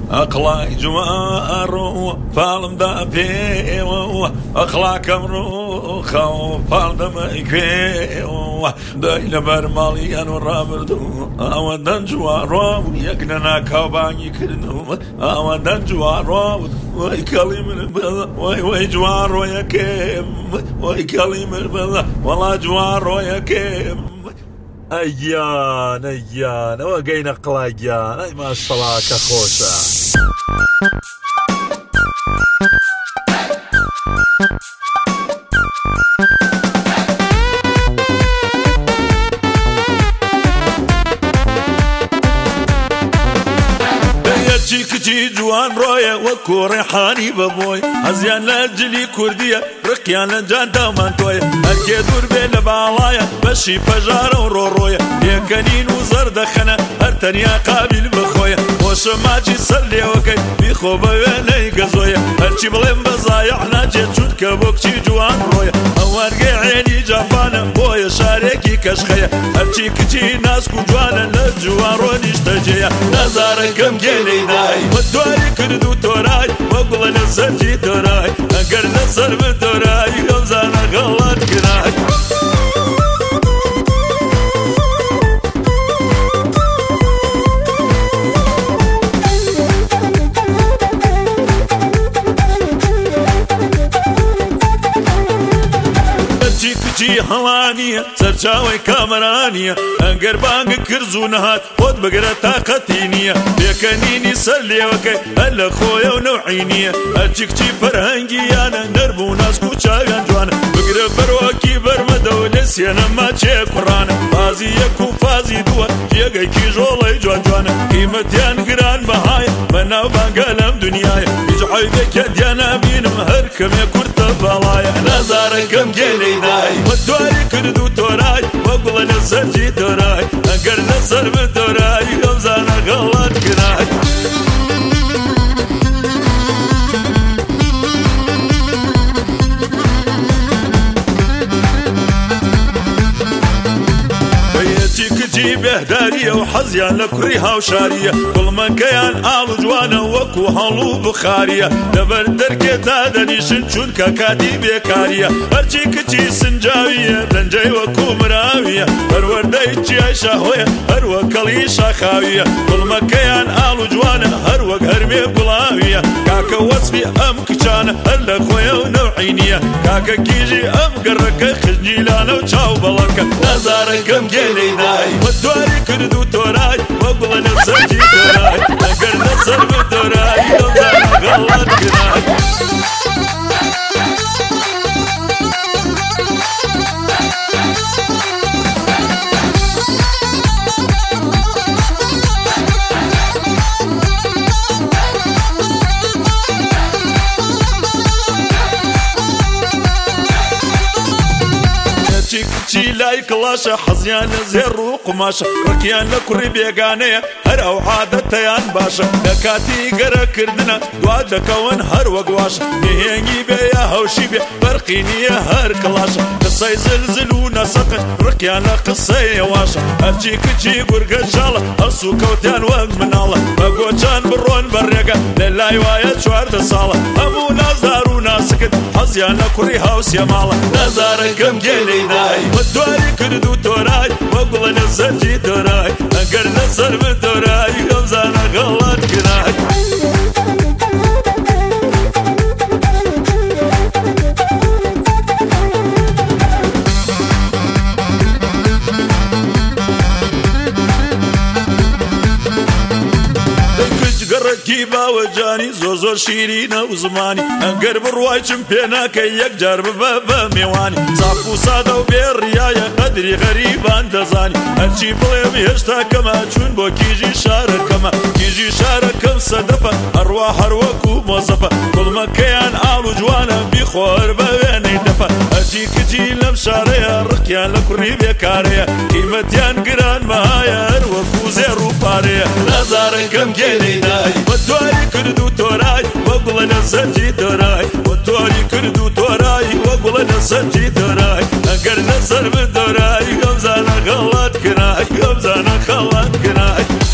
أقلاك جوارو فالم دابيو أقلاك مروخو فالم إكيو دايل برمالي أنو رابردو أودن جوارو يقننا كوباني كردو أودن جوارو ويكلم البلا وي جوارو يكيم ويكلم البلا والله جوارو يكيم أيان وقينا قلاقيان أي ما شاء الله كخوشة كتي جوان رويا وكو ريحاني بابوي هزيان لاجلي كردية رقيان لجانتا مانتويا هكي دور بين بعلايا بشي فجارة ورورويا يكنين وزر دخنا هرتنيا قابل بخويا وشماجي سلي وكي بيخو بغاني قزويا هرشي بلين بزايعنا جيت شود كبوكتي جوان رويا اوارقي عيني جافانا بويا شاريكي كشخيا هرشي كتي ناسكو جوانا لجوان روني اشتجيا نزاركم جينينا ودواري كردو توراي وقل نسجي توراي اقر نصر بتوراي غمزانا غلط كراي كتي هوانية سرچاوي كامرانية انقر بانق كرزو نهات خود بقرة طاقتينية بيكنيني سلي وكي هلا خويا ونوعينية اجيكتي فرهنجيانا نربو ناس كوشاقان جوانا بقرة بروكي برمدو نسيانا ما تشي قرانا فازي يكو فازي دوا جيقاي كي جولي جوان جوانا قيمتيان قران بهاي مناو بانقالم دنياي يجعي بك ديانا بينم هركم يكورت بالايا نزاركم جينيناي ودواري كردو توراي وقل نسجي توراي انقر نصر بتوراي غمزانا غلط كراي كتي بهدارية وحزيان لكريها وشارية كل من كيان آل جوانا وكو هالو بخارية دبر دركت هذا نيشن شون كاكادي بيكارية هرشي كتي سنجاوية لنجي وكو مراوية هروردي جي شاهوية هروكالي شاخاوية كل من كيان آل جوانا هروك هرمي قلاوية كاكا وصفي أم كشانا هلا خويا ونوعينية كاكا كيجي أم قرك خجني لانا وشاو بلركة نزاركم جينيناي ودواري كردو توراي وقل نسجي توراي اقر نصر بتوراي غمزانا غلط كراي كتي لاي كلاشة حزيان زيرو قماشة ركيان لكري بيقانية هر او عادتيان باشا دكاتي قرا كردنا دواد دكوان هر وقواشة نهيني بيا هوشي بي برقيني هر كلاشة قصي زلزلونا سقن ركيان لقصي واشة هرجي كتي قرقا شالة هرسو كوتيان وق من الله بقوشان برون بريقا للاي وايا شوار دسالة همو ناس دارونا سكت حزيان لكري هاوس يا مالا نزاركم جينيناي ودواري كردو توراي وقل نسجي توراي انقر نصر بتوراي غمزانا غلط كراي كيبا وجاني زوزور شيرينا وزماني انقر برواي شمبينا كي يقجر ببابا ميواني صافو صادا وبيريايا قدري غريبان دزاني هرشي بليم يشتا كما چون بو كيجي شاركما كيجي شاركم صدفة ارواح اروكو موظفة كل مكيان آلو جوانا بيخور بويني دفة هرشي كجي لمشاريا رقيان لكري بيكاريا قيمتيان قران مهايا اروكو زيرو باريا نزاركم جينيناي ودواري كردو توراي وقل نسجي توراي ودواري كردو توراي وقل نسجي توراي انقر نصر بتوراي غمزانا غلط كراي غمزانا غلط كراي